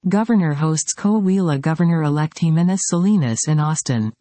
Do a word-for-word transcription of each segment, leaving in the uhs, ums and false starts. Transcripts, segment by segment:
Governor hosts Coahuila Governor-elect Jimenez Salinas in Austin.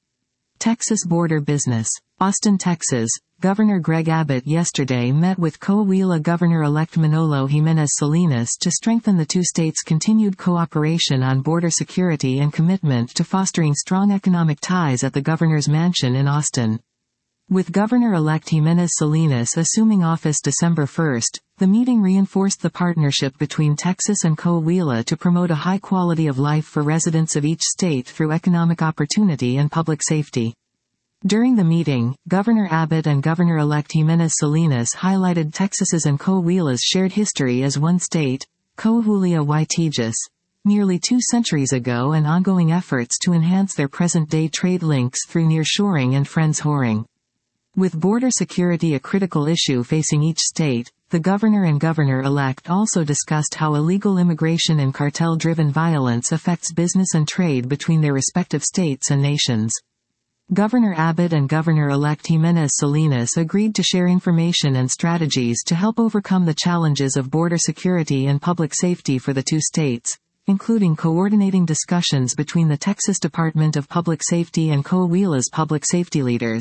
Texas border business. Austin, Texas. Governor Greg Abbott yesterday met with Coahuila Governor-elect Manolo Jimenez Salinas to strengthen the two states' continued cooperation on border security and commitment to fostering strong economic ties at the governor's mansion in Austin. With Governor-elect Jimenez Salinas assuming office December first, the meeting reinforced the partnership between Texas and Coahuila to promote a high quality of life for residents of each state through economic opportunity and public safety. During the meeting, Governor Abbott and Governor-elect Jimenez Salinas highlighted Texas's and Coahuila's shared history as one state, Coahuila y Tejas, nearly two centuries ago, and ongoing efforts to enhance their present-day trade links through nearshoring and friendshoring. With border security a critical issue facing each state, the governor and governor-elect also discussed how illegal immigration and cartel-driven violence affects business and trade between their respective states and nations. Governor Abbott and Governor-elect Jimenez Salinas agreed to share information and strategies to help overcome the challenges of border security and public safety for the two states, including coordinating discussions between the Texas Department of Public Safety and Coahuila's public safety leaders.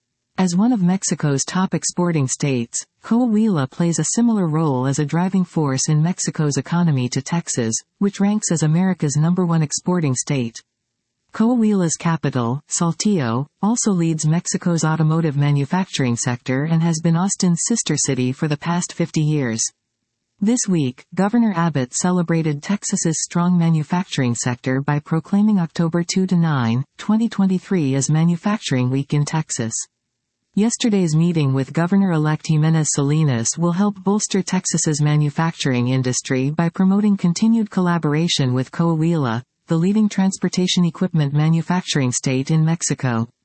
As one of Mexico's top exporting states, Coahuila plays a similar role as a driving force in Mexico's economy to Texas, which ranks as America's number one exporting state. Coahuila's capital, Saltillo, also leads Mexico's automotive manufacturing sector and has been Austin's sister city for the past fifty years. This week, Governor Abbott celebrated Texas's strong manufacturing sector by proclaiming October second to ninth, twenty twenty-three as Manufacturing Week in Texas. Yesterday's meeting with Governor-elect Jimenez Salinas will help bolster Texas's manufacturing industry by promoting continued collaboration with Coahuila, the leading transportation equipment manufacturing state in Mexico.